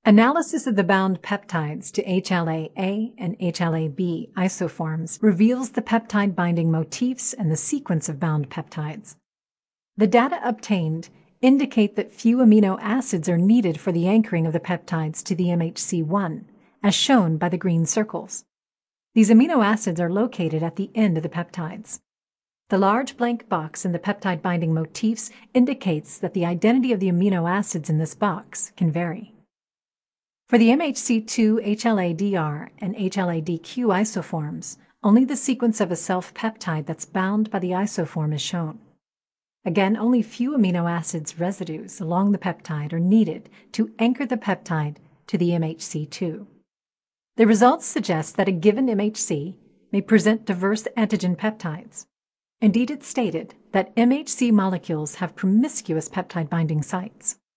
Analysis of the bound peptides to HLA-A and HLA-B isoforms reveals the peptide binding motifs and the sequence of bound peptides. The data obtained indicate that few amino acids are needed for the anchoring of the peptides to the MHC1, as shown by the green circles. These amino acids are located at the end of the peptides. The large blank box in the peptide binding motifs indicates that the identity of the amino acids in this box can vary. For the MHC2 HLA-DR and HLA-DQ isoforms, only the sequence of a self-peptide that's bound by the isoform is shown. Again, only few amino acids residues along the peptide are needed to anchor the peptide to the MHC2. The results suggest that a given MHC may present diverse antigen peptides. Indeed, it's stated that MHC molecules have promiscuous peptide binding sites.